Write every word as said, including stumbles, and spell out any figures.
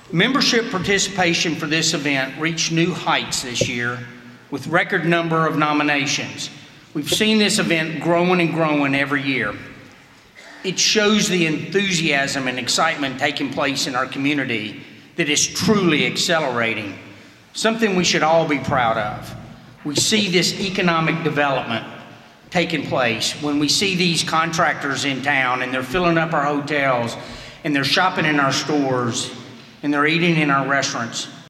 Membership participation for this event reached new heights this year with record number of nominations. We've seen this event growing and growing every year. It shows the enthusiasm and excitement taking place in our community that is truly accelerating, something we should all be proud of. We see this economic development taking place when we see these contractors in town and they're filling up our hotels and they're shopping in our stores and they're eating in our restaurants.